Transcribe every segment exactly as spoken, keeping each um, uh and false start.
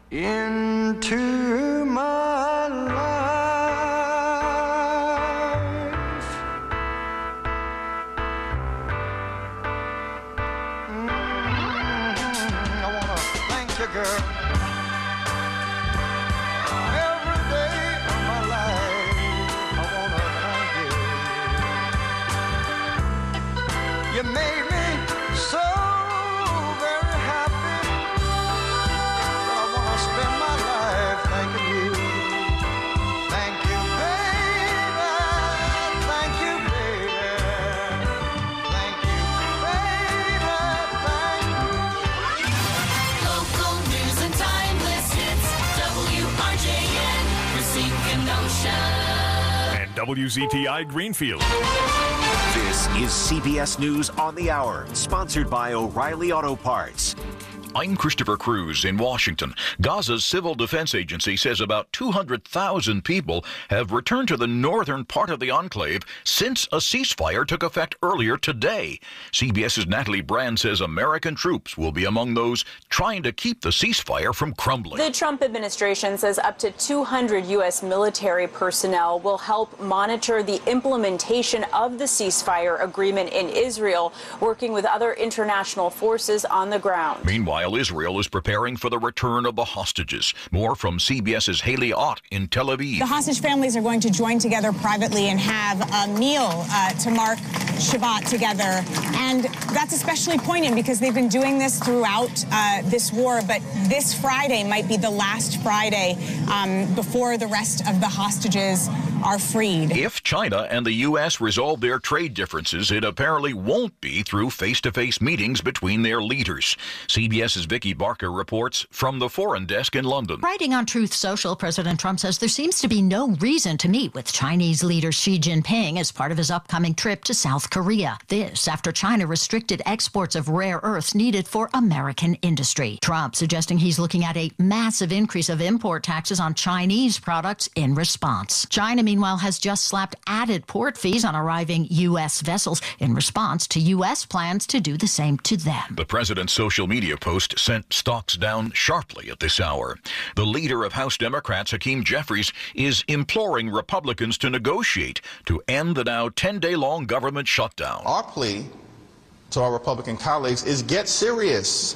into my life. Mm-hmm. I want to thank you, girl. Every day of my life, I want to thank you. You made me so very happy. I want to spend my life thanking you. Thank you, baby. Thank you, baby. Thank you, baby. Thank you. Local news and timeless hits. W R J N, Racine Kenosha. And W Z T I Greenfield. This is C B S News on the Hour, sponsored by O'Reilly Auto Parts. I'm Christopher Cruz in Washington. Gaza's Civil Defense Agency says about two hundred thousand people have returned to the northern part of the enclave since a ceasefire took effect earlier today. CBS's Natalie Brand says American troops will be among those trying to keep the ceasefire from crumbling. The Trump administration says up to two hundred U S military personnel will help monitor the implementation of the ceasefire agreement in Israel, working with other international forces on the ground. Meanwhile, Israel is preparing for the return of the hostages. More from CBS's Haley Ott in Tel Aviv. The hostage families are going to join together privately and have a meal uh, to mark Shabbat together. And that's especially poignant because they've been doing this throughout uh, this war. But this Friday might be the last Friday um, before the rest of the hostages are freed. If China and the U S resolve their trade differences, it apparently won't be through face-to-face meetings between their leaders. CBS's Vicky Barker reports from the Foreign Desk in London. Writing on Truth Social, President Trump says there seems to be no reason to meet with Chinese leader Xi Jinping as part of his upcoming trip to South Korea. This after China restricted exports of rare earths needed for American industry. Trump suggesting he's looking at a massive increase of import taxes on Chinese products in response. China, meanwhile, has just slapped added port fees on arriving U S vessels in response to U S plans to do the same to them. The president's social media post sent stocks down sharply at this hour. The leader of House Democrats, Hakeem Jeffries, is imploring Republicans to negotiate to end the now ten-day-long government shutdown. Our plea to our Republican colleagues is get serious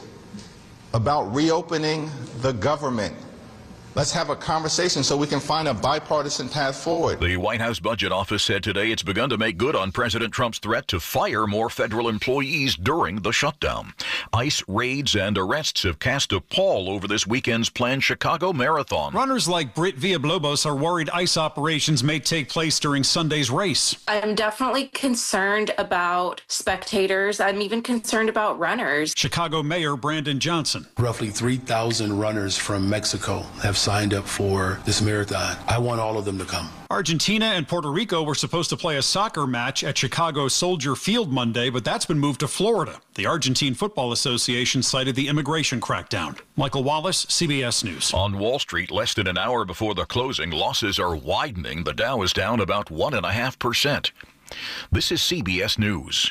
about reopening the government. Let's have a conversation so we can find a bipartisan path forward. The White House Budget Office said today it's begun to make good on President Trump's threat to fire more federal employees during the shutdown. ICE raids and arrests have cast a pall over this weekend's planned Chicago Marathon. Runners like Britt Villalobos are worried ICE operations may take place during Sunday's race. I'm definitely concerned about spectators. I'm even concerned about runners. Chicago Mayor Brandon Johnson. Roughly three thousand runners from Mexico have signed up for this marathon. I want all of them to come. Argentina and Puerto Rico were supposed to play a soccer match at Chicago Soldier Field Monday, but that's been moved to Florida. The Argentine Football Association cited the immigration crackdown. Michael Wallace, C B S News. On Wall Street, less than an hour before the closing, losses are widening. The Dow is down about one and a half percent. This is C B S News.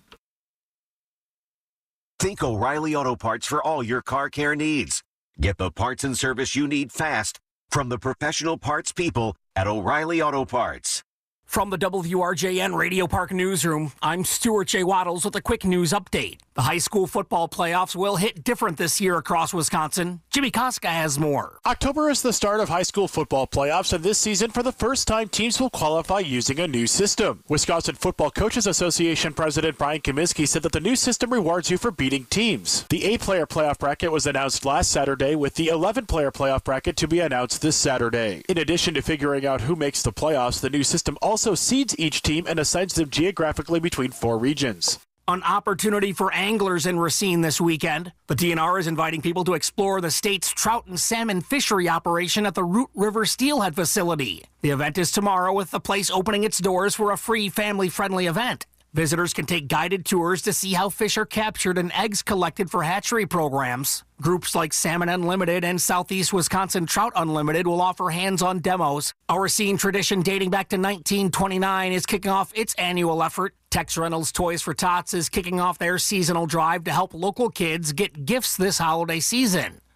Think O'Reilly Auto Parts for all your car care needs. Get the parts and service you need fast from the professional parts people at O'Reilly Auto Parts. From the W R J N Radio Park Newsroom, I'm Stuart J. Waddles with a quick news update. The high school football playoffs will hit different this year across Wisconsin. Jimmy Koska has more. October is the start of high school football playoffs, and this season, for the first time, teams will qualify using a new system. Wisconsin Football Coaches Association President Brian Kaminsky said that the new system rewards you for beating teams. The eight-player playoff bracket was announced last Saturday, with the eleven-player playoff bracket to be announced this Saturday. In addition to figuring out who makes the playoffs, the new system also seeds each team and assigns them geographically between four regions. An opportunity for anglers in Racine this weekend. The D N R is inviting people to explore the state's trout and salmon fishery operation at the Root River Steelhead facility. The event is tomorrow, with the place opening its doors for a free family-friendly event. Visitors can take guided tours to see how fish are captured and eggs collected for hatchery programs. Groups like Salmon Unlimited and Southeast Wisconsin Trout Unlimited will offer hands-on demos. Our Racine tradition dating back to nineteen twenty-nine is kicking off its annual effort. Tex Reynolds Toys for Tots is kicking off their seasonal drive to help local kids get gifts this holiday season.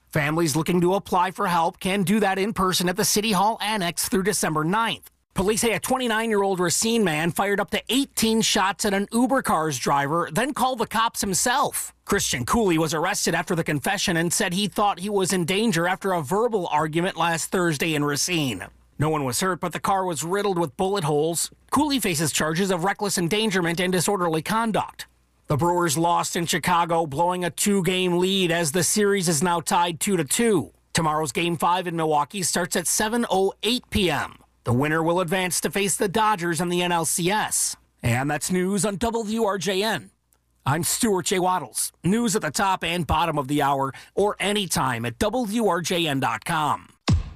Families looking to apply for help can do that in person at the City Hall Annex through December ninth. Police say a twenty-nine-year-old Racine man fired up to eighteen shots at an Uber car's driver, then called the cops himself. Christian Cooley was arrested after the confession and said he thought he was in danger after a verbal argument last Thursday in Racine. No one was hurt, but the car was riddled with bullet holes. Cooley faces charges of reckless endangerment and disorderly conduct. The Brewers lost in Chicago, blowing a two-game lead as the series is now tied two to two. Tomorrow's Game five in Milwaukee starts at seven oh eight p.m. The winner will advance to face the Dodgers in the N L C S. And that's news on W R J N. I'm Stuart J. Waddles. News at the top and bottom of the hour or anytime at W R J N dot com.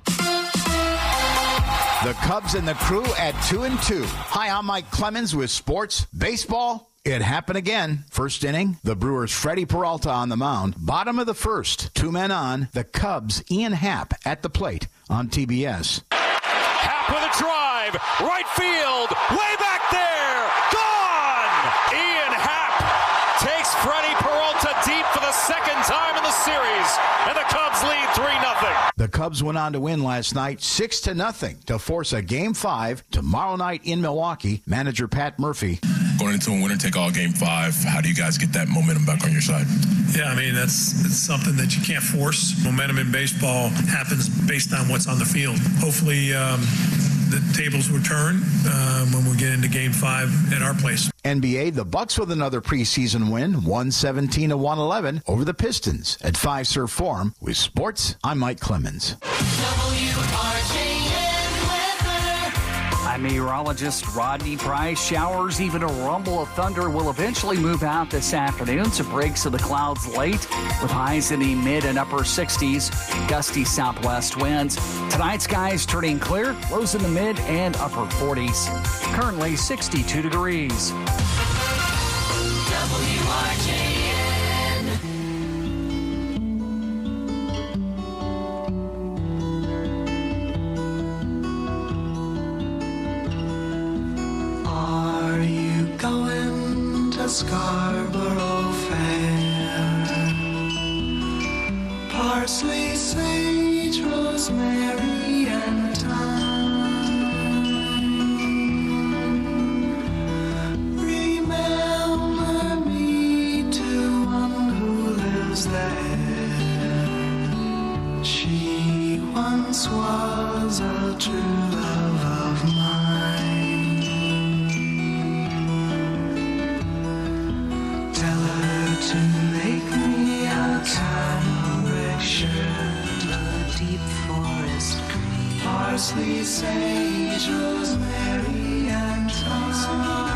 The Cubs and the Crew at two and two. Hi, I'm Mike Clemens with Sports Baseball. It happened again. First inning, the Brewers' Freddie Peralta on the mound. Bottom of the first, two men on. The Cubs' Ian Happ at the plate on T B S. Happ with a drive, right field, way back there, gone! Ian Happ takes Freddie Peralta deep for the second time in the series, and the Cubs lead three nothing. The Cubs went on to win last night six to nothing to force a Game five tomorrow night in Milwaukee. Manager Pat Murphy. Going into a winner-take-all Game five, how do you guys get that momentum back on your side? Yeah, I mean, that's it's something that you can't force. Momentum in baseball happens based on what's on the field. Hopefully, um, the tables will turn um, when we get into Game five at our place. N B A, the Bucks with another preseason win, one seventeen to one eleven over the Pistons at Fiserv Forum. With sports, I'm Mike Clemens. W R J N weather. I'm meteorologist Rodney Price. Showers, even a rumble of thunder will eventually move out this afternoon. Some breaks of the clouds late with highs in the mid and upper sixties, gusty southwest winds. Tonight, skies turning clear, lows in the mid and upper forties. Currently sixty-two degrees. W R J N. Are you going to Scarborough Fair? Parsley, sage, rosemary, and thyme. Remember me to one who lives there. She once was a true love of mine. Tell her to make me a cambric shirt, a deep forest green, parsley, sage, rosemary, and thyme.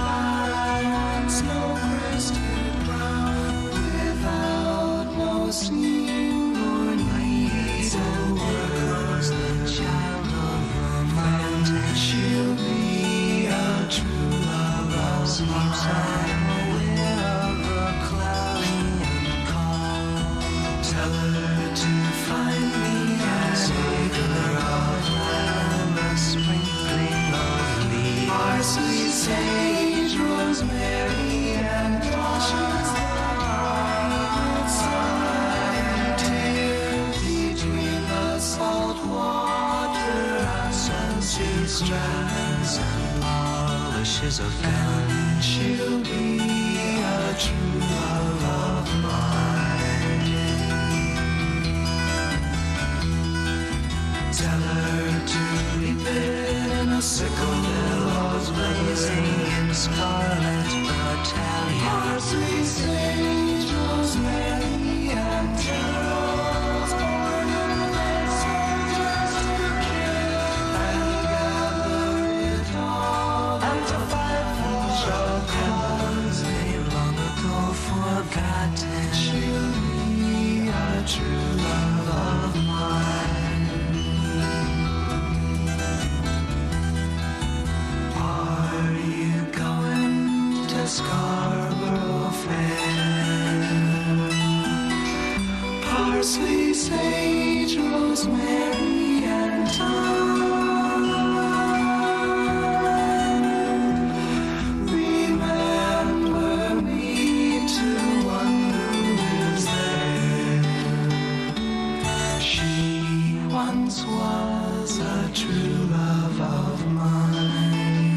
Snow-crested brown, without no seam or need or words, the child of a mountain. She'll be a true love of mine. Aware of a cloudy and calm. Tell her to find me a acre of land, a sprinkling of leaves, parsley, sage, rosemary, and thyme. Between the salt water and sunset strands and polishes of gun, she'll be a true love of mine. Tell her to reap it in a sickle, billows blazing in scarlet battalion. Parsley, sage, rosemary, and thyme. And gather it all, and to fight for shall cause they long ago forgotten. She'll be a true love of mine. once was a true love of mine.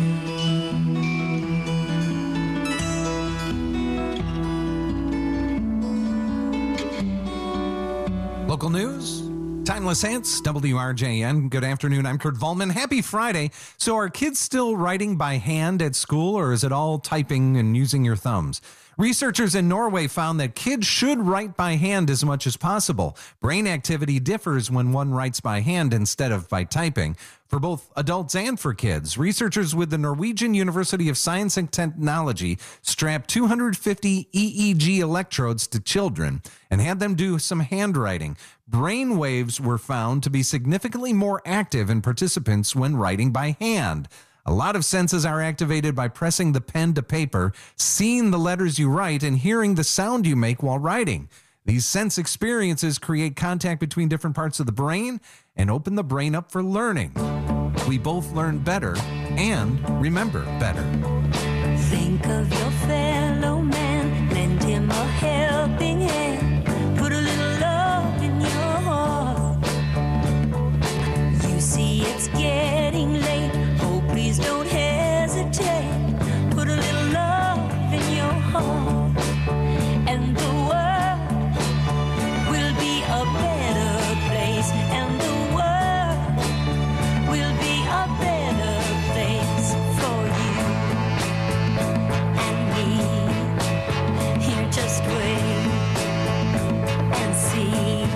Local news, Timeless Hits, W R J N. Good afternoon, I'm Kurt Volman. Happy Friday. So are kids still writing by hand at school, or is it all typing and using your thumbs? Researchers in Norway found that kids should write by hand as much as possible. Brain activity differs when one writes by hand instead of by typing. For both adults and for kids, researchers with the Norwegian University of Science and Technology strapped two hundred fifty E E G electrodes to children and had them do some handwriting. Brain waves were found to be significantly more active in participants when writing by hand. A lot of senses are activated by pressing the pen to paper, seeing the letters you write, and hearing the sound you make while writing. These sense experiences create contact between different parts of the brain and open the brain up for learning. We both learn better and remember better. Think of your fellow man, lend him a helping hand, put a little love in your heart. You see it's getting late, oh please don't hesitate, put a little love in your heart, and the world will be a better place, and the world will be a better place for you and me. Here, just wait and see.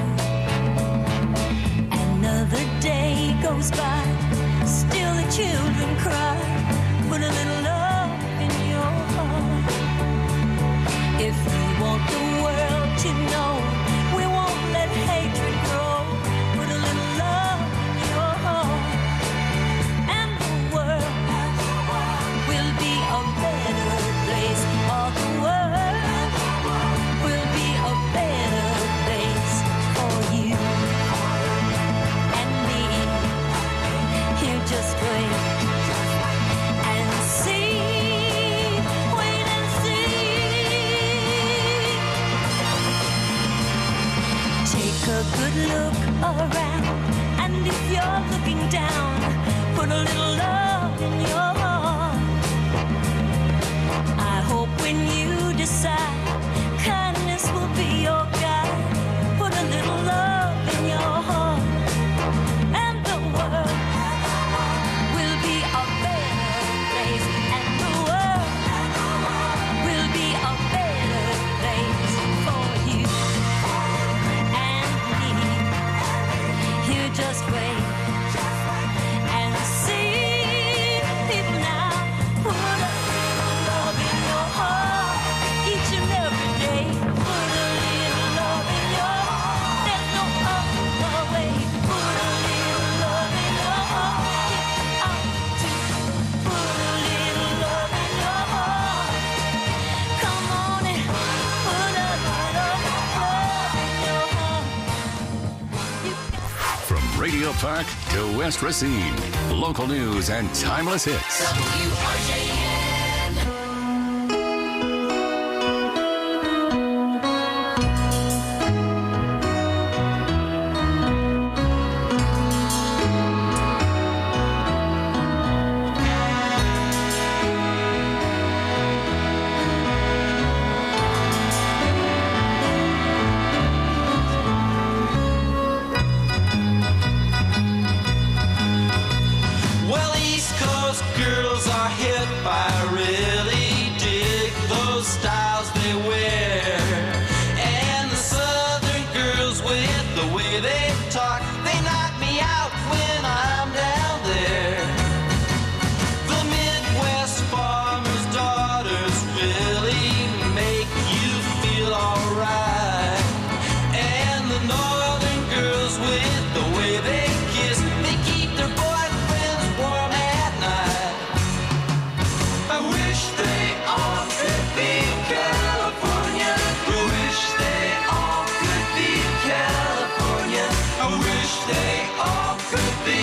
Another day goes by, still the children cry. Put a little love in your heart. If you want the world to know, we won't let hatred grow. Put a little love in your heart, and the world will be a better place. All the world will be a better place for you and me. Here, just wait and see. Wait and see. Take a good look around, and if you're looking down, put a little love in your heart. I hope when you decide, kindness will be your guide. Put a little love in your heart, and the world will be a better place, and the world will be a better place for you and me. Here, just wait and see. People now, put a little love in your heart each and every day. Put a little love in your heart. There's no other way. Put a little love in your heart. Get out to put a little love in your heart. Come on and put a little love in your heart. From Radio Park to West Racine, local news and timeless hits. W R J N. Well, East Coast girls are hip. I really dig those styles they wear. And the Southern girls, with the way they talk, they knock me out when I'm down there. The Midwest farmers' daughters really make you feel alright. And the Northern girls, with the way they kiss, they keep their boyfriends warm at night. I wish they all could be California. I wish they all could be California. I wish they all could be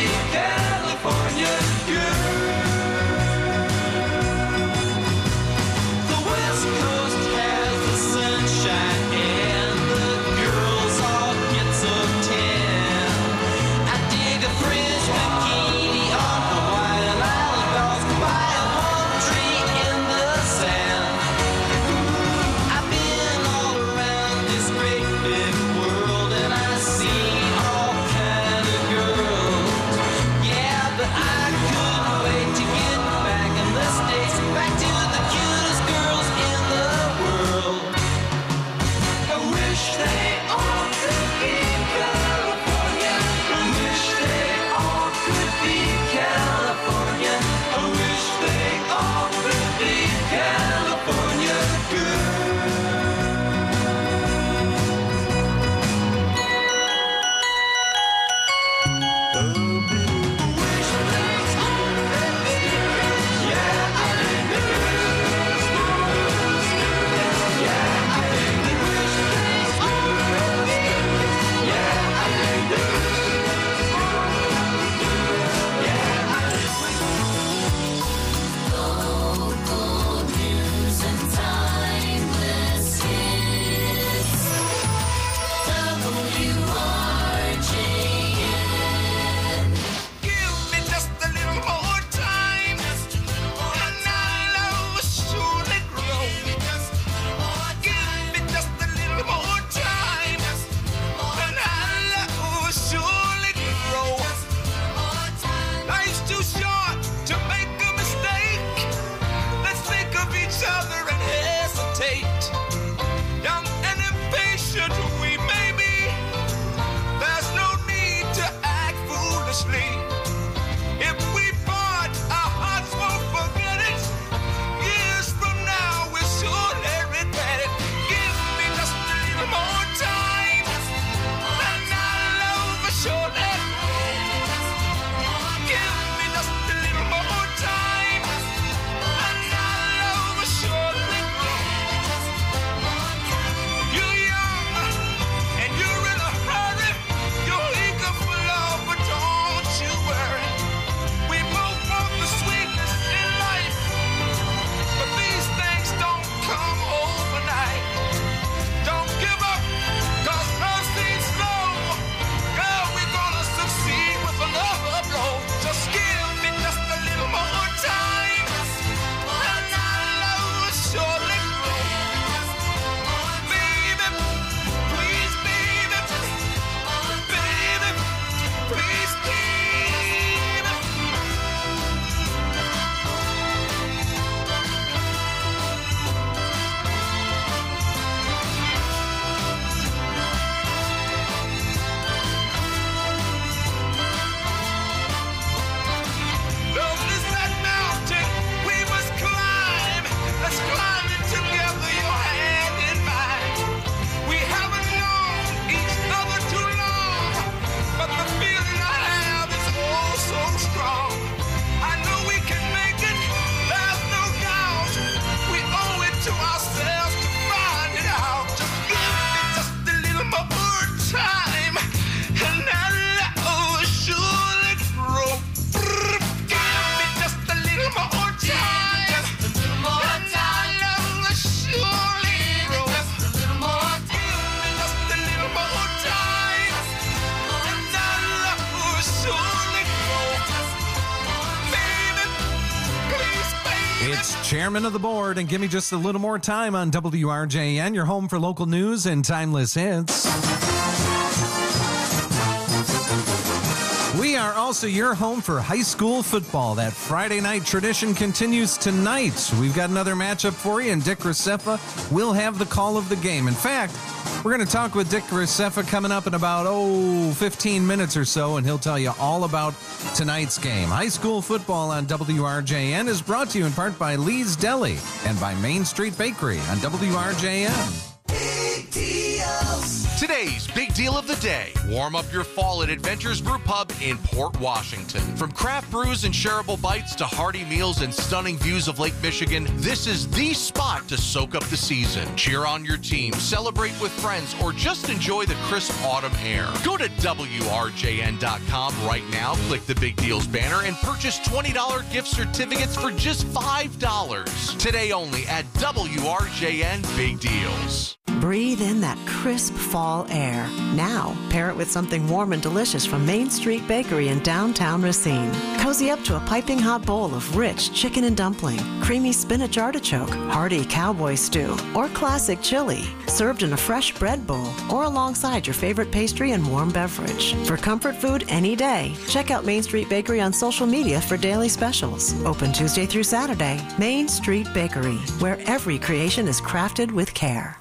Alex, chairman of the board, and give me just a little more time on W R J N, your home for local news and timeless hits. We are also your home for high school football. That Friday night tradition continues tonight. We've got another matchup for you, and Dick Racefa will have the call of the game. In fact, we're going to talk with Dick Racefa coming up in about, oh, fifteen minutes or so, and he'll tell you all about tonight's game. High school football on W R J N is brought to you in part by Lee's Deli and by Main Street Bakery on W R J N. Big deals. Today's big deal of the day. Warm up your fall at Adventures Brew Pub in Port Washington. From craft brews and shareable bites to hearty meals and stunning views of Lake Michigan, this is the spot to soak up the season. Cheer on your team, celebrate with friends, or just enjoy the crisp autumn air. Go to W R J N dot com right now, click the Big Deals banner, and purchase twenty dollars gift certificates for just five dollars. Today only at W R J N Big Deals. Breathe in that crisp fall air. Now, pair it with something warm and delicious from Main Street Bakery in downtown Racine. Cozy up to a piping hot bowl of rich chicken and dumpling, creamy spinach artichoke, hearty cowboy stew, or classic chili, served in a fresh bread bowl or alongside your favorite pastry and warm beverage. For comfort food any day, check out Main Street Bakery on social media for daily specials. Open Tuesday through Saturday. Main Street Bakery, where every creation is crafted with care.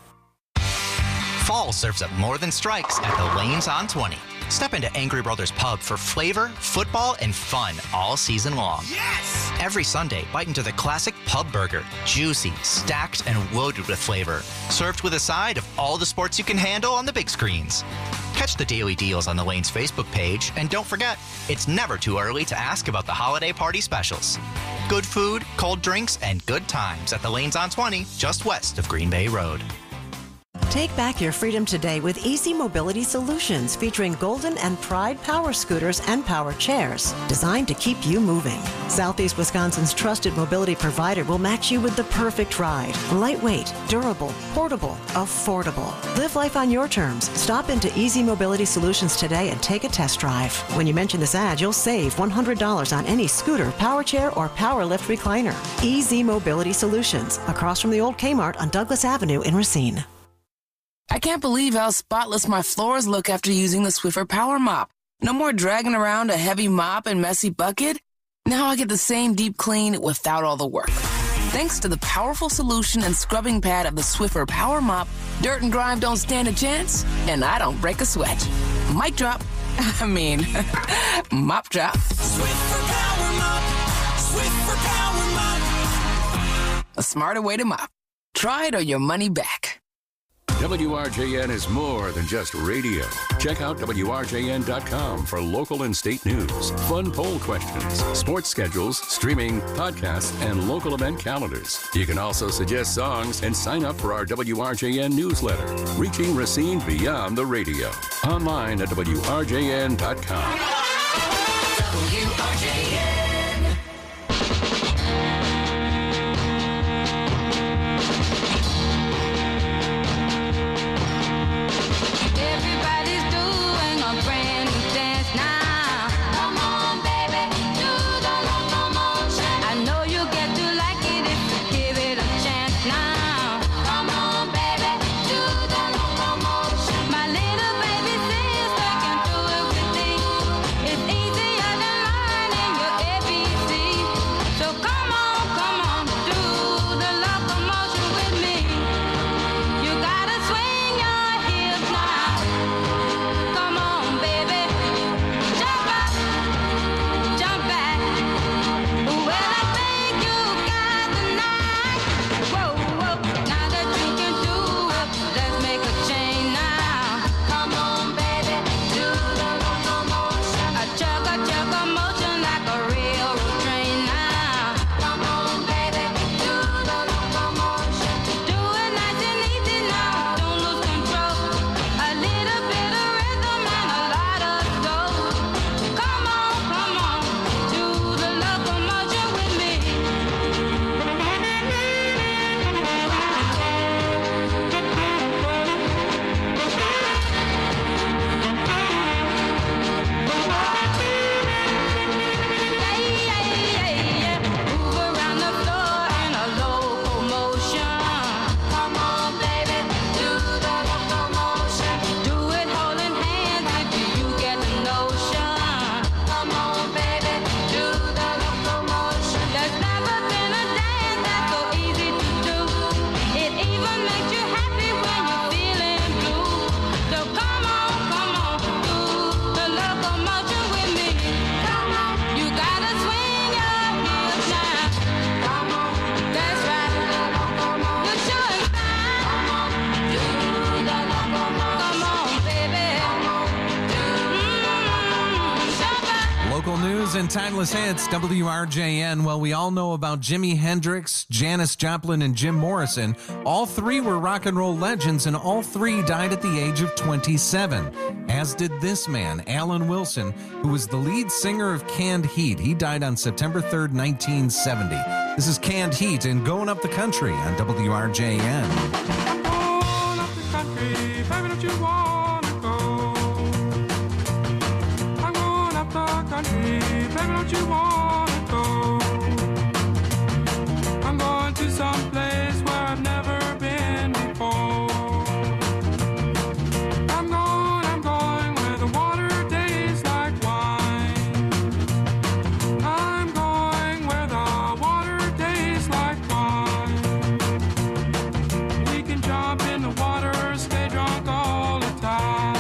Fall serves up more than strikes at the Lanes on twenty. Step into Angry Brothers Pub for flavor, football, and fun all season long. Yes! Every Sunday, bite into the classic pub burger. Juicy, stacked, and loaded with flavor. Served with a side of all the sports you can handle on the big screens. Catch the daily deals on the Lanes Facebook page, and don't forget, it's never too early to ask about the holiday party specials. Good food, cold drinks, and good times at the Lanes on twenty, just west of Green Bay Road. Take back your freedom today with Easy Mobility Solutions, featuring Golden and Pride power scooters and power chairs, designed to keep you moving. Southeast Wisconsin's trusted mobility provider will match you with the perfect ride. Lightweight, durable, portable, affordable. Live life on your terms. Stop into Easy Mobility Solutions today and take a test drive. When you mention this ad, you'll save one hundred dollars on any scooter, power chair, or power lift recliner. Easy Mobility Solutions, across from the old Kmart on Douglas Avenue in Racine. I can't believe how spotless my floors look after using the Swiffer Power Mop. No more dragging around a heavy mop and messy bucket. Now I get the same deep clean without all the work. Thanks to the powerful solution and scrubbing pad of the Swiffer Power Mop, dirt and grime don't stand a chance, and I don't break a sweat. Mic drop. I mean, mop drop. Swiffer Power Mop. Swiffer Power Mop. A smarter way to mop. Try it or your money back. W R J N is more than just radio. Check out W R J N dot com for local and state news, fun poll questions, sports schedules, streaming, podcasts, and local event calendars. You can also suggest songs and sign up for our W R J N newsletter, reaching Racine beyond the radio. Online at W R J N dot com. W R J N. It's easier than running. You're news and timeless hits, W R J N. Well, we all know about Jimi Hendrix, Janis Joplin, and Jim Morrison. All three were rock and roll legends, and all three died at the age of twenty-seven, as did this man, Alan Wilson, who was the lead singer of Canned Heat. He died on September third, nineteen seventy. This is Canned Heat and Going Up the Country on W R J N. Going up the country, baby, don't you wanna go? I'm going up the country, baby, don't you wanna go? I'm going to some place where I've never been before. I'm going, I'm going where the water tastes like wine. I'm going where the water tastes like wine. We can jump in the water, stay drunk all the time.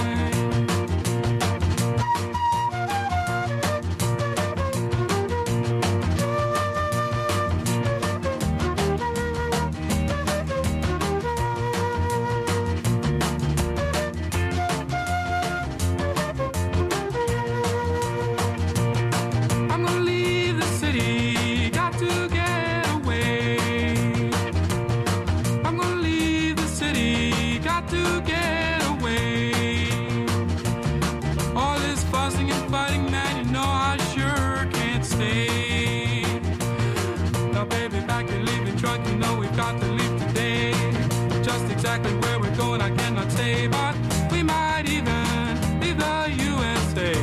I'm gonna leave the city, got to get away. I'm gonna leave the city, got to get away. All this fussing and fighting, man, you know I sure can't stay. Now, baby, back and leaving drunk, you know we've got to leave today. Just exactly where we're going, I cannot say, but we might even leave the U S A.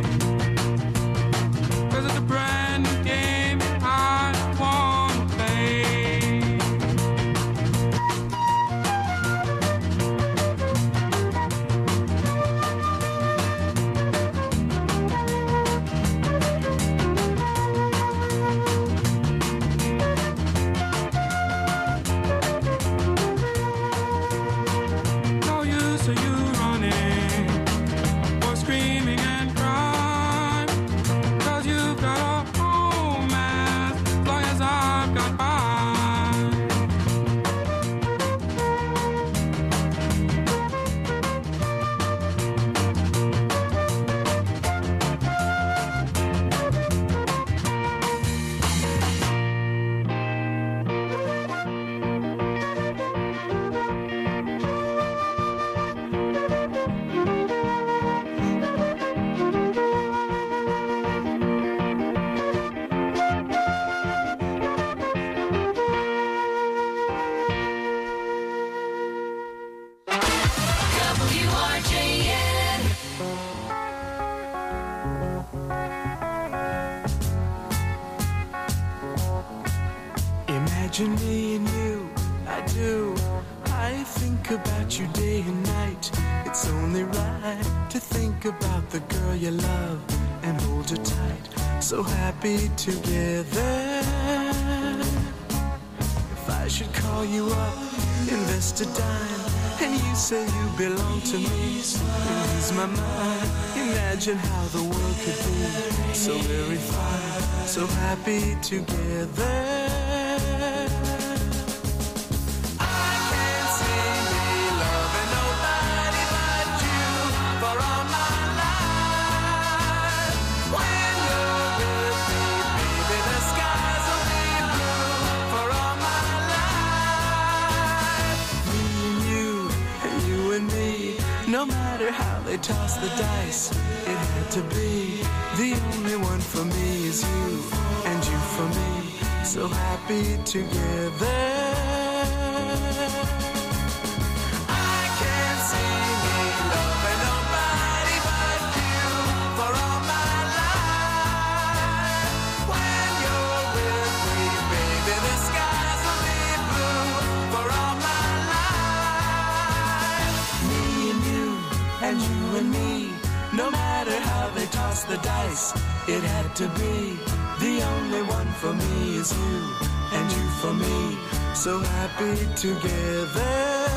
Cause it's a brand new game I wanna play. No use of you running or screaming and crying. Cause you've got a home as long as I've got mine. W R J N. Imagine me and you, I do. I think about you day and night. It's only right to think about the girl you love and hold her tight. So happy together. If I should call you up, invest a dime, and you say you belong to me, and ease my mind. Imagine how the world could be so very fine, so happy together. I can't see me loving nobody but you for all my life. When you're with me, baby, the skies will be blue for all my life. Me and you, and you and me, no matter how they toss the dice, it had to be. The only one for me is you, and you for me, so happy together. I can't see me loving nobody but you for all my life. When you're with me, baby, the skies will be blue for all my life. Me and you, and you and me, no matter how they toss the dice, it had to be. The only one for me is you, and you for me, so happy together.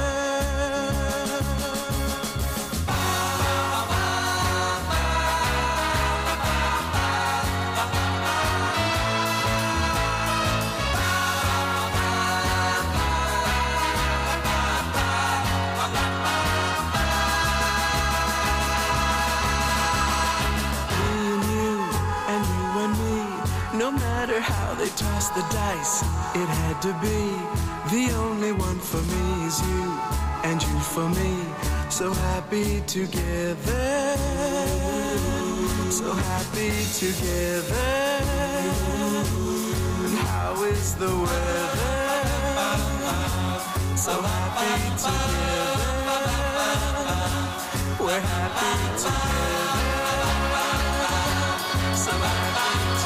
Me and you, and you No matter how they toss the dice, it had to be. The only one for me is you, and you for me. So happy together, so happy together. And how is the weather? So happy together. We're happy together. So happy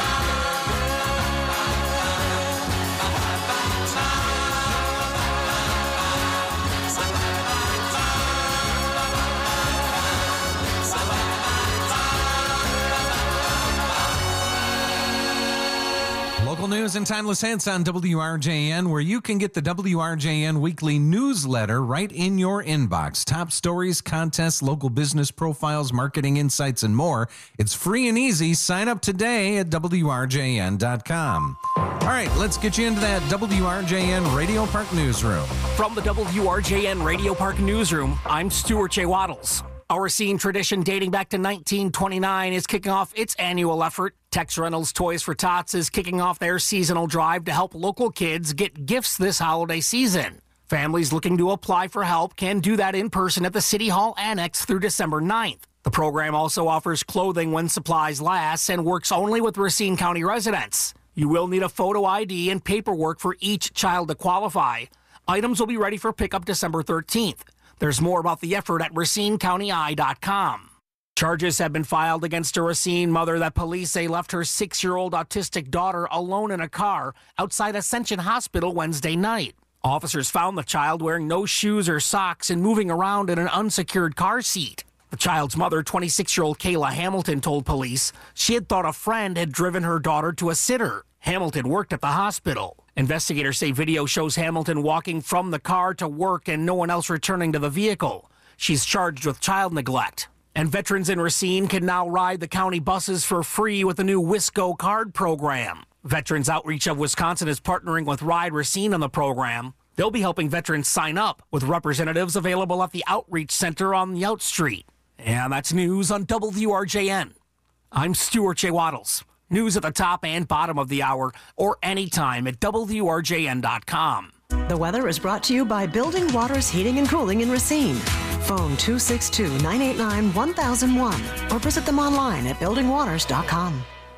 Local news and timeless hits on W R J N, where you can get the W R J N weekly newsletter right in your inbox. Top stories, contests, local business profiles, marketing insights, and more. It's free and easy. Sign up today at W R J N dot com. All right, let's get you into that W R J N Radio Park newsroom. From the W R J N Radio Park newsroom, I'm Stuart J. Waddles. Our Racine tradition dating back to nineteen twenty-nine is kicking off its annual effort. Tex Reynolds Toys for Tots is kicking off their seasonal drive to help local kids get gifts this holiday season. Families looking to apply for help can do that in person at the City Hall Annex through December ninth. The program also offers clothing when supplies last and works only with Racine County residents. You will need a photo I D and paperwork for each child to qualify. Items will be ready for pickup December thirteenth. There's more about the effort at Racine County I dot com. Charges have been filed against a Racine mother that police say left her six-year-old autistic daughter alone in a car outside Ascension Hospital Wednesday night. Officers found the child wearing no shoes or socks and moving around in an unsecured car seat. The child's mother, twenty-six-year-old Kayla Hamilton, told police she had thought a friend had driven her daughter to a sitter. Hamilton worked at the hospital. Investigators say video shows Hamilton walking from the car to work and no one else returning to the vehicle. She's charged with child neglect. And veterans in Racine can now ride the county buses for free with the new Wisco card program. Veterans Outreach of Wisconsin is partnering with Ride Racine on the program. They'll be helping veterans sign up, with representatives available at the Outreach Center on the Out Street. And that's news on W R J N. I'm Stuart J. Waddles. News at the top and bottom of the hour, or anytime at W R J N dot com. The weather is brought to you by Building Waters Heating and Cooling in Racine. Phone two six two, nine eight nine, one thousand one or visit them online at building waters dot com.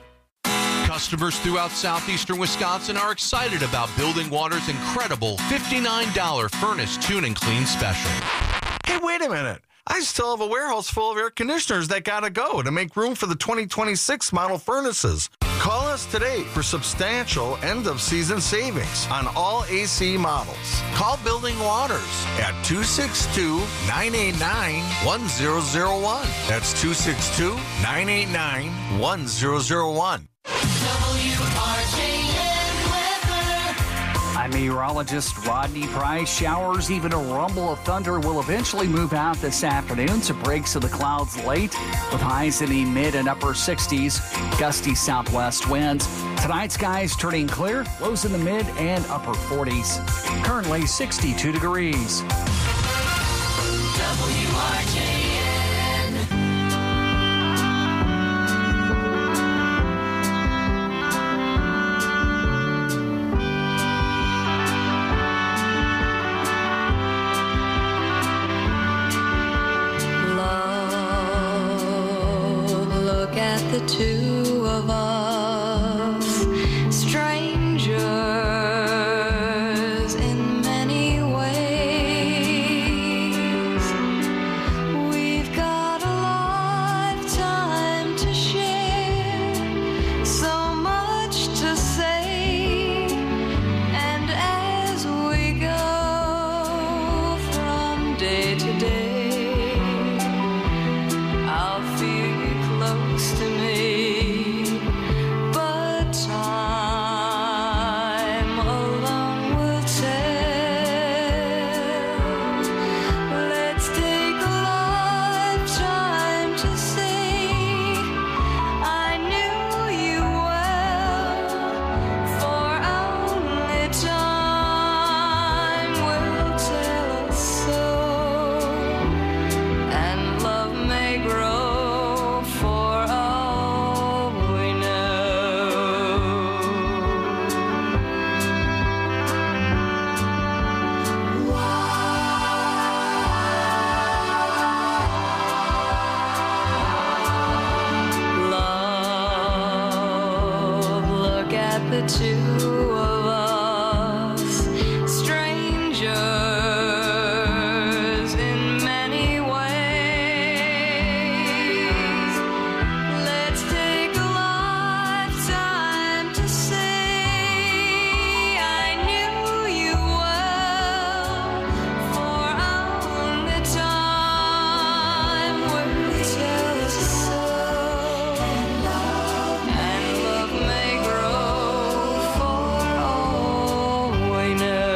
Customers throughout southeastern Wisconsin are excited about Building Water's incredible fifty-nine dollars furnace tune and clean special. Hey, wait a minute. I still have a warehouse full of air conditioners that gotta go to make room for the twenty twenty-six model furnaces. Call us today for substantial end-of-season savings on all A C models. Call Building Waters at two six two, nine eight nine, one zero zero one. That's two six two, nine eight nine, one zero zero one. W R J N weather. I'm meteorologist Rodney Price. Showers, even a rumble of thunder will eventually move out this afternoon. Some breaks of the clouds late with highs in the mid and upper sixties, gusty southwest winds. Tonight, skies turning clear, lows in the mid and upper forties. Currently sixty-two degrees. W R J N. The two of us, strangers in many ways. We've got a lifetime to share, so much to say. And as we go from day to day, I'll feel close to me, at the two of us, strangers in many ways. Let's take a lifetime to say I knew you well, for only time will tell us so. And love may grow for all we know.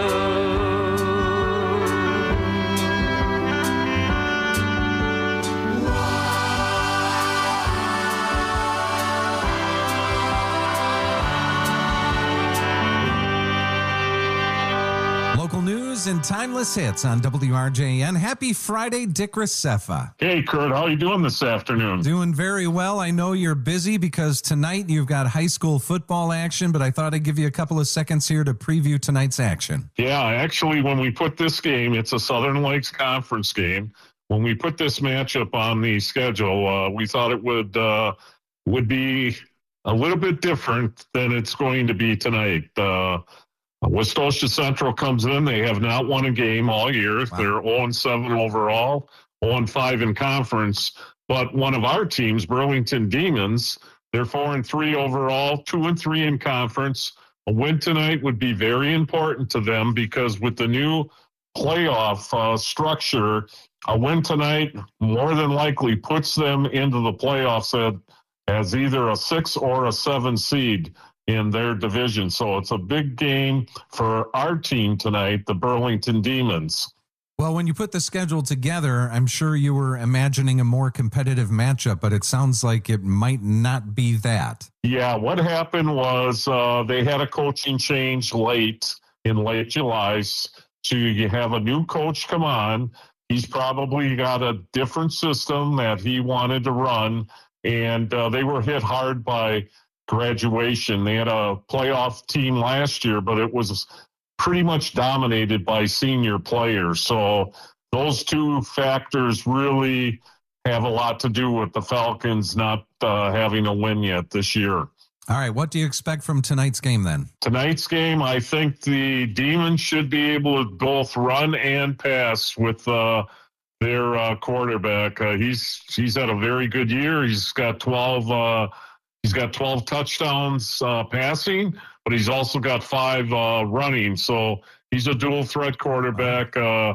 Local news and timeless hits on W R J N. Happy Friday, Dick Racefa. Hey, Kurt, how are you doing this afternoon? Doing very well. I know you're busy because tonight you've got high school football action, but I thought I'd give you a couple of seconds here to preview tonight's action. Yeah, actually, when we put this game, it's a Southern Lakes Conference game. When we put this matchup on the schedule, uh, we thought it would uh, would be a little bit different than it's going to be tonight. Uh, Westosha Central comes in. They have not won a game all year. They're oh and seven overall, oh and five in conference. But one of our teams, Burlington Demons, they're four and three overall, two and three in conference. A win tonight would be very important to them because with the new playoff uh, structure, a win tonight more than likely puts them into the playoffs at, as either a six or a seven seed in their division. So it's a big game for our team tonight, the Burlington Demons. Well, when you put the schedule together, I'm sure you were imagining a more competitive matchup, but it sounds like it might not be that. Yeah, what happened was uh, they had a coaching change late in late July. So you have a new coach come on. He's probably got a different system that he wanted to run, and uh, they were hit hard by graduation. They had a playoff team last year, but it was pretty much dominated by senior players. So those two factors really have a lot to do with the Falcons not uh, having a win yet this year. All right, what do you expect from tonight's game then? Tonight's game, I think the Demons should be able to both run and pass with uh, their uh, quarterback. Uh, he's he's had a very good year. He's got twelve. Uh, he's got twelve touchdowns uh, passing, but he's also got five uh, running. So he's a dual threat quarterback. Uh,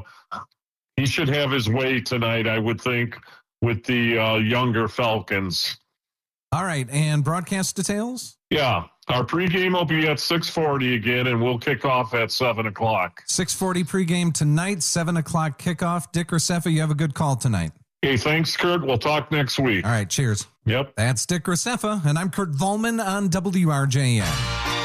he should have his way tonight, I would think, with the uh, younger Falcons. All right, and broadcast details? Yeah, our pregame will be at six forty again, and we'll kick off at seven o'clock. six forty pregame tonight, seven o'clock kickoff. Dick Racefa, you have a good call tonight. Hey, thanks, Kurt. We'll talk next week. All right, cheers. Yep. That's Dick Racefa, and I'm Kurt Volman on W R J N.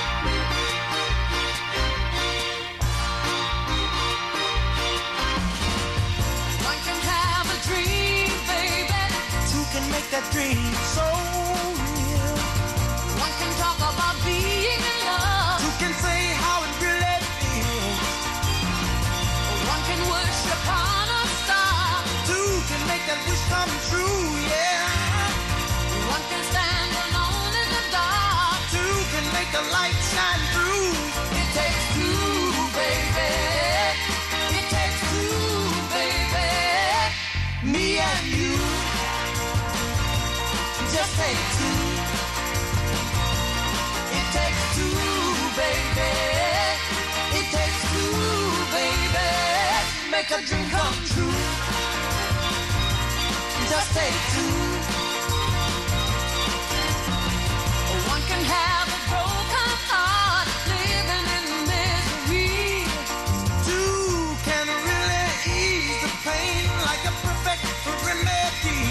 One can have a dream, baby. Two can make that dream so real. One can talk about being in love. Two can say how it really feels. One can wish upon a star. Two can make that wish come true, yeah. One can stand alone in the dark. Two can make the light shine through. It takes two, baby. It takes two, baby. Me and you. Just take two. It takes two, baby. It takes two, baby. Make a dream come true. Just take two. One can have a broken heart, living in misery. Two can really ease the pain like a perfect remedy.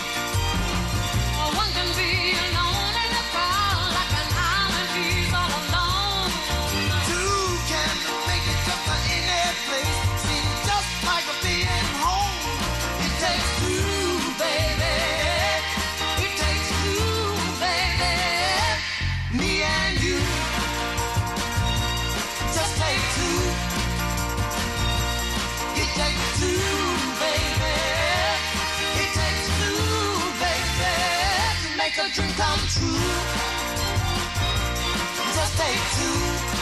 One can be alone in a crowd like an island he's all alone. Two can make it just a any place, seem just like a being home. It takes two, baby. It takes two, baby. Me and you. Just take two. It takes two, baby. It takes two, baby. To make a dream come true. Just take two.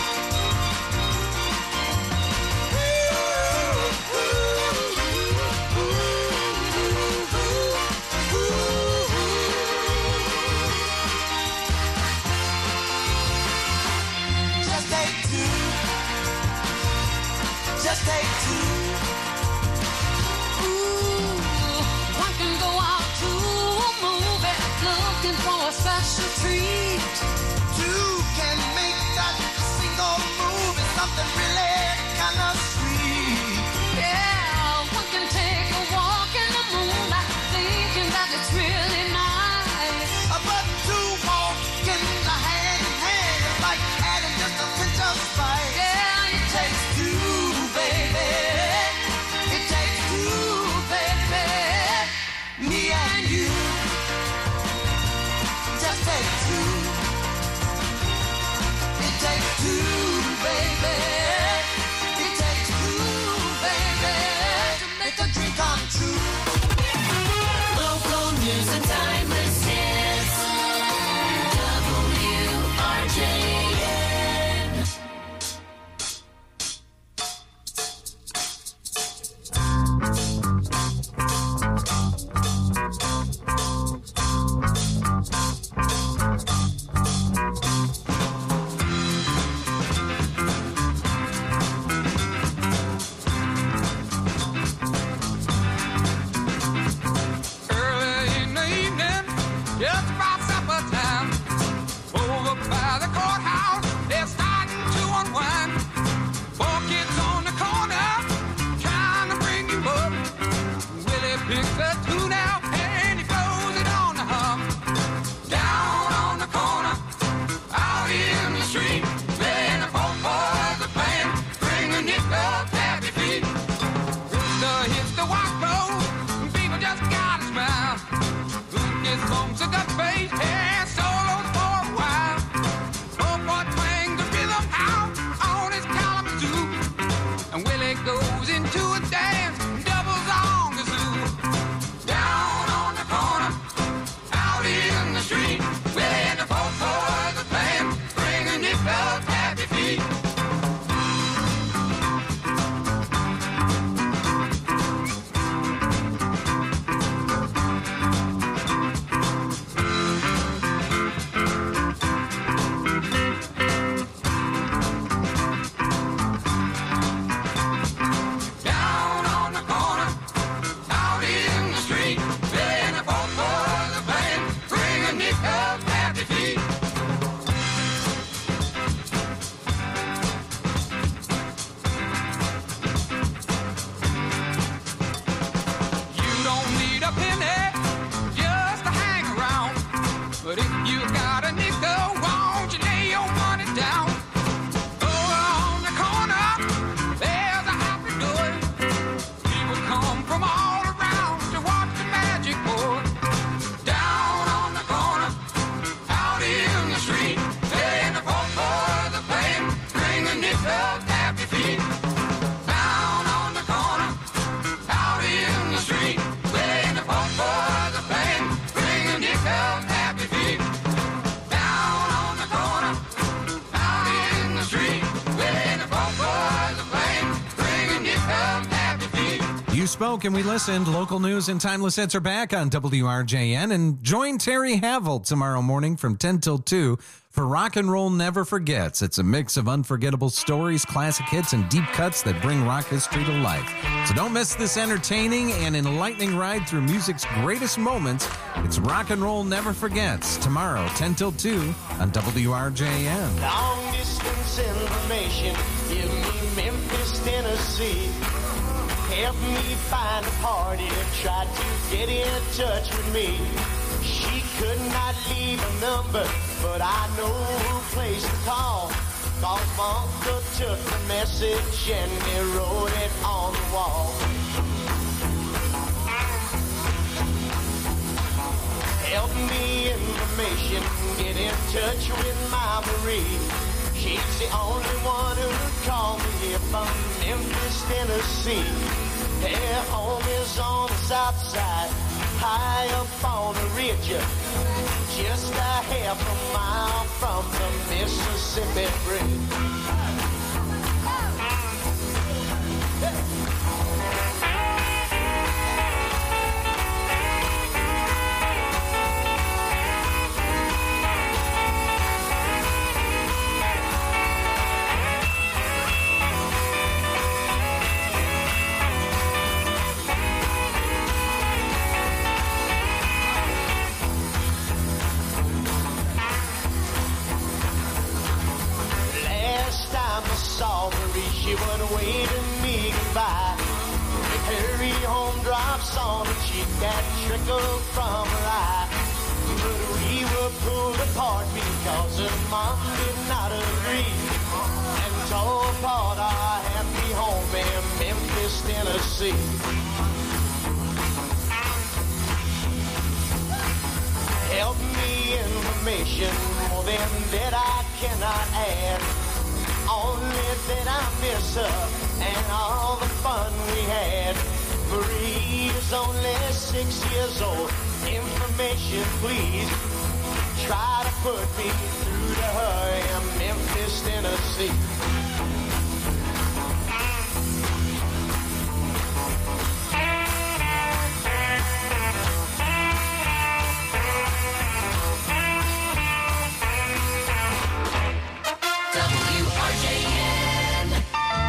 Just take two. Just take two. Ooh, one can go out to a movie looking for a special treat. Two can make that single movie something really kind of sweet. Yeah, one can take a walk in the moonlight thinking that it's really nice. But two walking the hand in hand is like adding just a pinch of spice. Yeah, it takes two, baby. It takes two, baby. Me and you. Just take two. It takes two, baby. It takes two, baby, to make a dream come true. Local news and timeless hits. W R J N. Early in the evening, just about supper time, over by the courthouse, they're starting to unwind. Four kids on the corner, trying to bring him up. Willie picks a tune out and he blows it on the hum. Down on the corner, out in the street, playing the folk boys are playing, bringing it up happy feet. Rooster hits the white road, people just gotta smile. Lucas bumps a gut bass and solos for a while. Old boy twangs the rhythm out on his Kalamazoo, and Willie goes into a dance, doubles on the zoo. Down on the corner, out in the street, Willie and the folk boys are playing, bringing it up happy feet. Down on the corner, out in the street, Willie and the folk boys are playing, bringing it up happy feet. You don't need a penny just to hang around, but if you got a nickel, won't you lay your money down? Over on the corner, there's a happy door. People come from all around to watch the magic pour. Down on the corner, out in the street, playing the folk boys are playing, bringing it up happy feet. Down on the corner, out in the street, playing the folk boys are playing, bringing it up happy feet. Down on the corner, out in the street, playing the folk boys are playing, bringing it up happy feet. You spoke and we listened. Local news and timeless hits are back on W R J N. And join Terry Havel tomorrow morning from ten till two for Rock and Roll Never Forgets. It's a mix of unforgettable stories, classic hits, and deep cuts that bring rock history to life. So don't miss this entertaining and enlightening ride through music's greatest moments. It's Rock and Roll Never Forgets tomorrow, ten till two on W R J N. Long distance information, give me Memphis, Tennessee. Help me find a party that tried to get in touch with me. She could not leave a number, but I know who place to call. Cause my uncle took the message and he wrote it on the wall. Help me information, get in touch with my Marie. She's the only one who called me here from Memphis, Tennessee. Their home is on the south side, high up on the ridge, just a half a mile from the Mississippi Bridge. Last time I saw Marie, she was waving me goodbye. With her home drops on her cheek that trickled from her eye. But we were pulled apart because her mom did not agree, and tore apart our happy home in Memphis, Tennessee. Help me information, more than that I cannot add. Only that I miss her and all the fun we had. Marie is only six years old. Information, please. Try to put me through to her in Memphis, Tennessee. W R J N.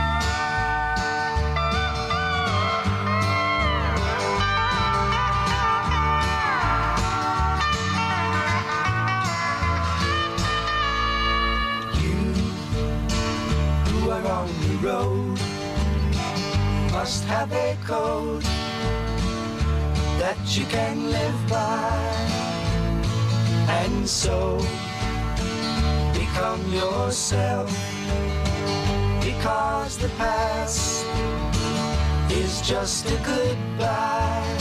Who are on the road must have a code that you can live by, and so become yourself, because the past is just a goodbye.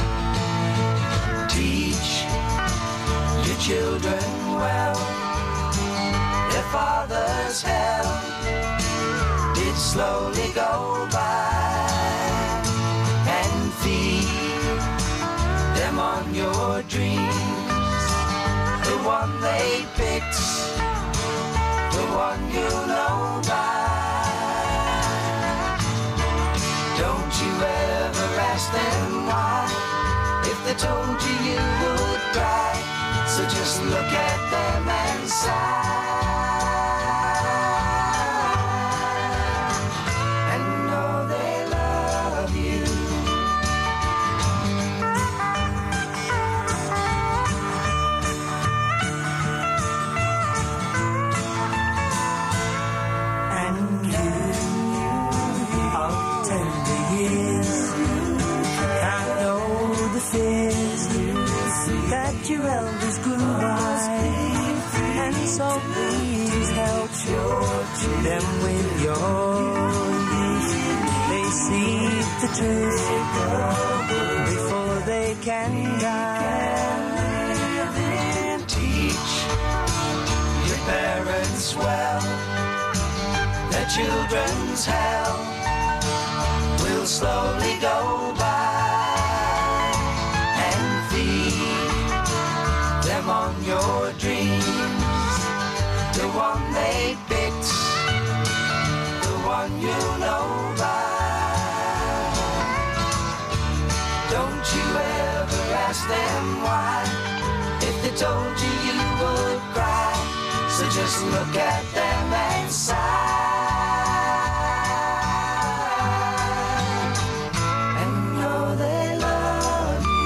Teach your children well. Their father's hell did slowly go by, and feed them on your dreams, the one they picked, the one you know by. Don't you ever ask them why, if they told you you would cry. So just look at them and sigh, and know they love you. And you, of tender years, I know the fears that your elders grew by, and so please help them with your youth. They see the truth before they can die. Teach your parents well, their children's hell will slowly go by, and feed them on your dreams, the one they picked, the one you know by. Don't you ever ask them why, if they told you you would cry. So just look at them and sigh, and know they love you.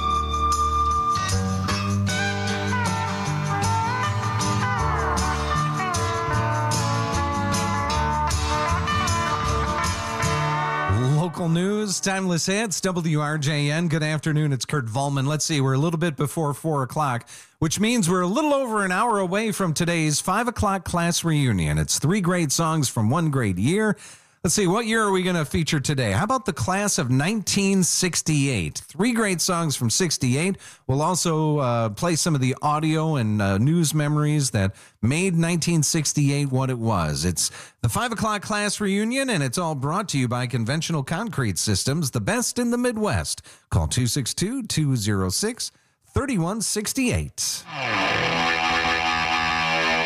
Local news, timeless hits, W R J N. Good afternoon. It's Kurt Volman. Let's see, we're a little bit before four o'clock, which means we're a little over an hour away from today's five o'clock class reunion. It's three great songs from one great year. Let's see, what year are we going to feature today? How about the class of nineteen sixty-eight? Three great songs from sixty-eight. We'll also uh, play some of the audio and uh, news memories that made nineteen sixty-eight what it was. It's the five o'clock class reunion, and it's all brought to you by Conventional Concrete Systems, the best in the Midwest. Call two six two, two oh six, three one six eight.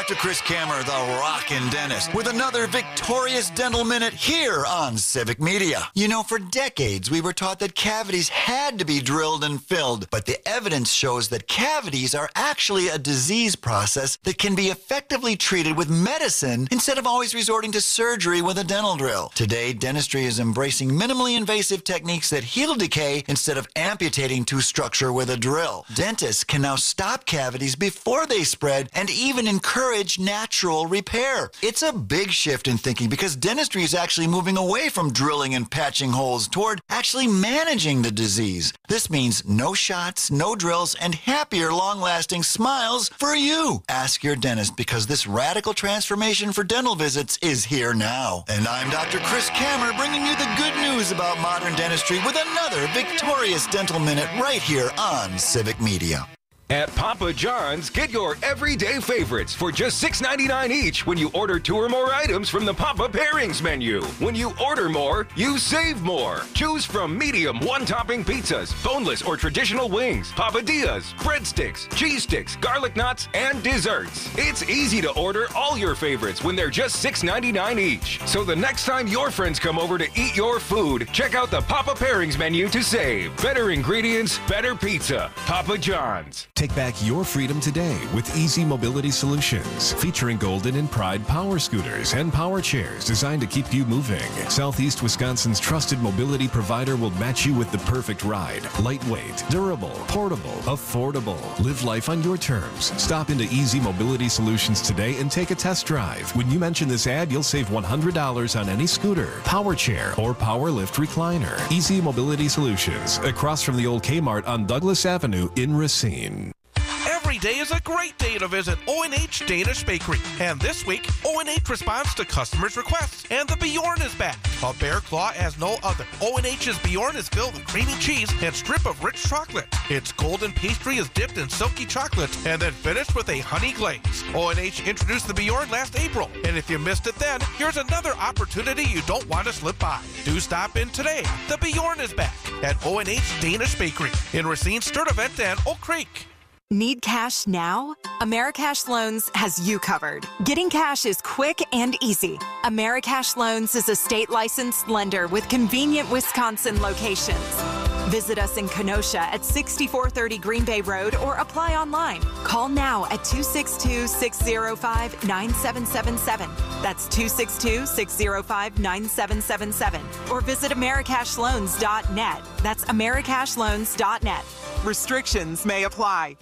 Doctor Chris Kammer, the rockin' dentist, with another victorious dental minute here on Civic Media. You know, for decades, we were taught that cavities had to be drilled and filled, but the evidence shows that cavities are actually a disease process that can be effectively treated with medicine instead of always resorting to surgery with a dental drill. Today, dentistry is embracing minimally invasive techniques that heal decay instead of amputating tooth structure with a drill. Dentists can now stop cavities before they spread and even encourage natural repair. It's a big shift in thinking because dentistry is actually moving away from drilling and patching holes toward actually managing the disease. This means no shots, no drills, and happier, long-lasting smiles for you. Ask your dentist because this radical transformation for dental visits is here now. And I'm Doctor Chris Kammer, bringing you the good news about modern dentistry with another victorious dental minute right here on Civic Media. At Papa John's, get your everyday favorites for just six ninety-nine each when you order two or more items from the Papa Pairings menu. When you order more, you save more. Choose from medium one-topping pizzas, boneless or traditional wings, papadillas, breadsticks, cheese sticks, garlic knots, and desserts. It's easy to order all your favorites when they're just six ninety-nine each. So the next time your friends come over to eat your food, check out the Papa Pairings menu to save. Better ingredients, better pizza. Papa John's. Take back your freedom today with Easy Mobility Solutions, featuring Golden and Pride power scooters and power chairs designed to keep you moving. Southeast Wisconsin's trusted mobility provider will match you with the perfect ride. Lightweight, durable, portable, affordable. Live life on your terms. Stop into Easy Mobility Solutions today and take a test drive. When you mention this ad, you'll save one hundred dollars on any scooter, power chair, or power lift recliner. Easy Mobility Solutions, across from the old Kmart on Douglas Avenue in Racine. Every day is a great day to visit O and H Danish Bakery. And this week, O and H responds to customers' requests, and the Bjorn is back. A bear claw as no other. O and H's Bjorn is filled with creamy cheese and strip of rich chocolate. Its golden pastry is dipped in silky chocolate and then finished with a honey glaze. O and H introduced the Bjorn last April, and if you missed it then, here's another opportunity you don't want to slip by. Do stop in today. The Bjorn is back at O and H Danish Bakery in Racine, Sturtevant, and Oak Creek. Need cash now? Americash Loans has you covered. Getting cash is quick and easy. Americash Loans is a state-licensed lender with convenient Wisconsin locations. Visit us in Kenosha at sixty-four thirty Green Bay Road or apply online. Call now at two six two, six zero five, nine seven seven seven. That's two six two, six zero five, nine seven seven seven. Or visit americash loans dot net. That's americash loans dot net. Restrictions may apply.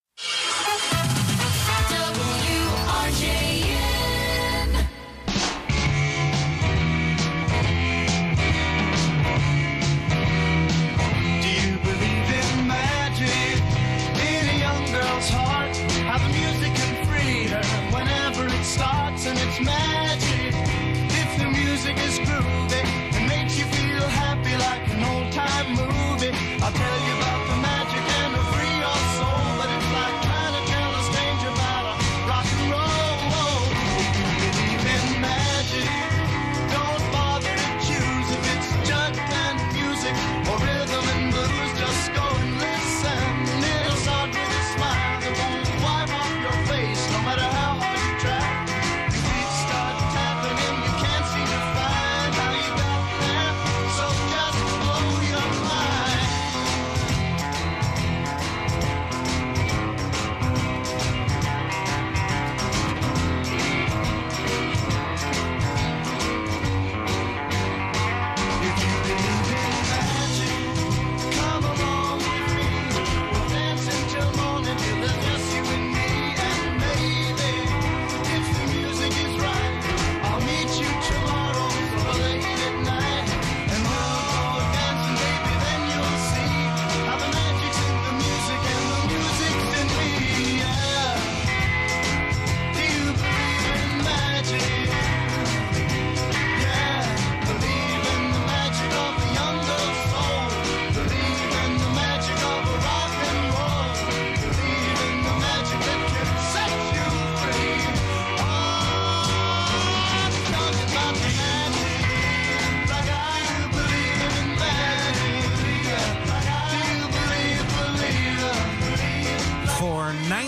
W R J N. Do you believe in magic in a young girl's heart? How the music can free her whenever it starts, and it's magic. If the music is groovy and makes you feel happy like an old time movie, I'll tell you about the magic and it'll free your soul.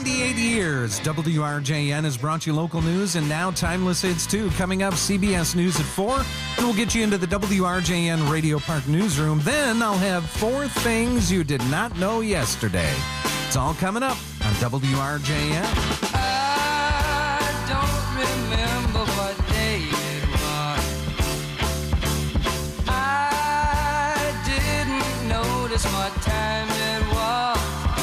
ninety-eight years, W R J N has brought you local news and now timeless hits too. Coming up, C B S News at four, and we'll get you into the W R J N Radio Park newsroom. Then I'll have four things you did not know yesterday. It's all coming up on W R J N. I don't remember what day it was. I didn't notice what time it was.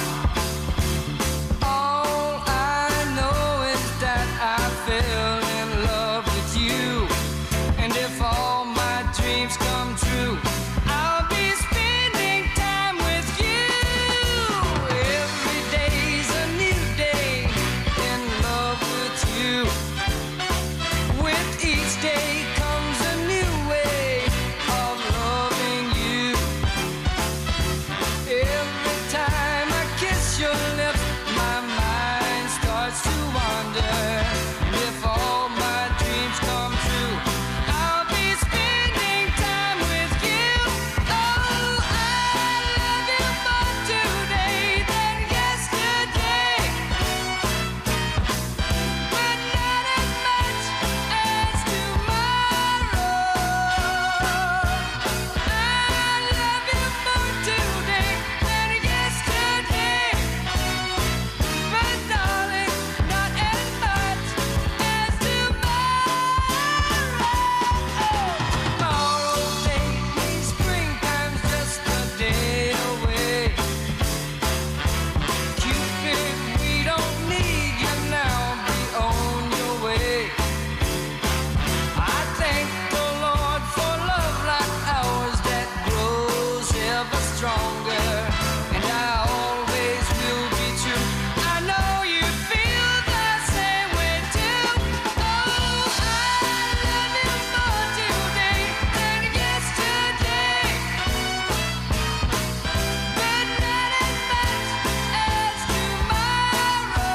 All I know is that I fell in love with you. And if all my dreams come true, I'll be spending time with you. Every day's a new day in love with you. With each day comes a new way of loving you. Every time I kiss your lips, my mind starts to wander. And if all my dreams come true, I'll be spending time with you. Oh, I love you more today than yesterday, but not as much as tomorrow. I love you more today than yesterday, but darling, not as much as tomorrow. Tomorrow lately, springtime's just a day away. Cupid, we don't need you now, be on your way. I thank the Lord for love like ours that grows ever stronger, and I always will be true. I know you feel the same way too. Oh, I love you more today than yesterday, but not as much as tomorrow.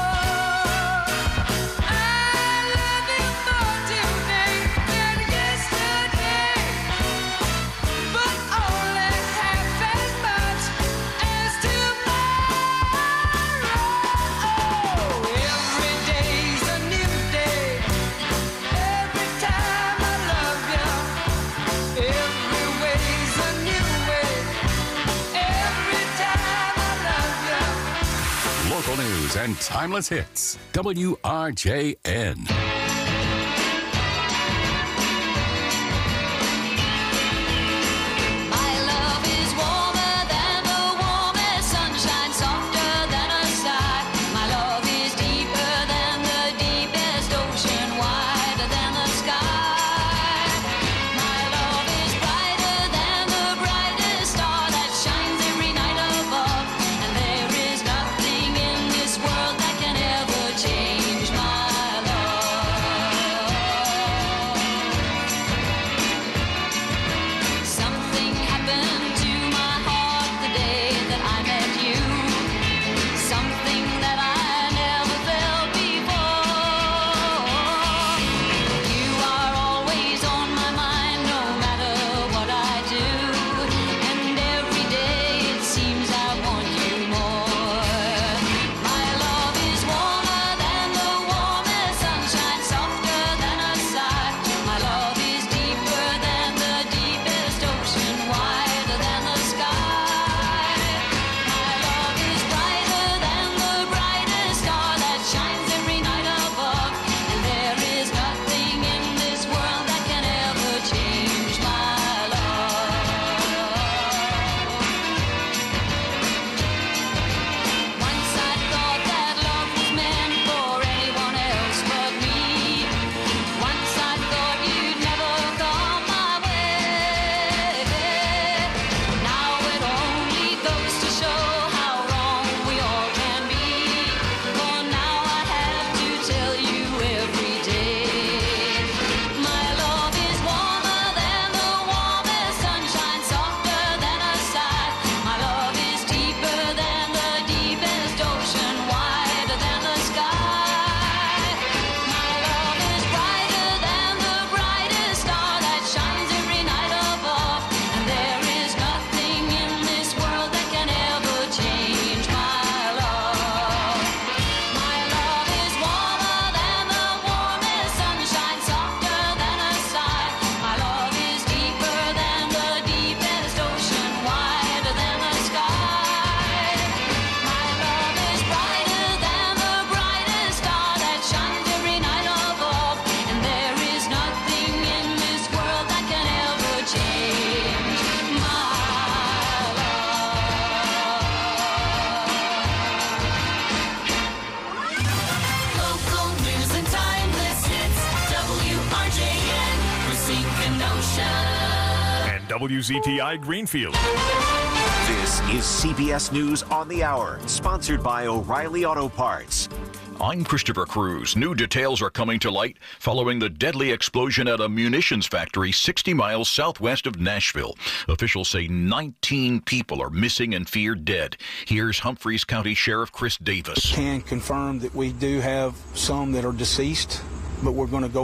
I love you more today than yesterday, but only half as much as tomorrow. Every day's a new day. Every time I love you, every way's a new way. Every time I love you. Local news and timeless hits. W R J N. My love is warmer than the warmest sunshine, softer than a sigh. My love is deeper than the deepest ocean, wider than the sky. My love is brighter than the brightest star that shines every night above. And there is nothing in this world that can ever change my love. W Z T I Greenfield. This is C B S News on the Hour, sponsored by O'Reilly Auto Parts. I'm Christopher Cruz. New details are coming to light following the deadly explosion at a munitions factory sixty miles southwest of Nashville. Officials say nineteen people are missing and feared dead. Here's Humphreys County Sheriff Chris Davis. Can confirm that we do have some that are deceased, but we're going to go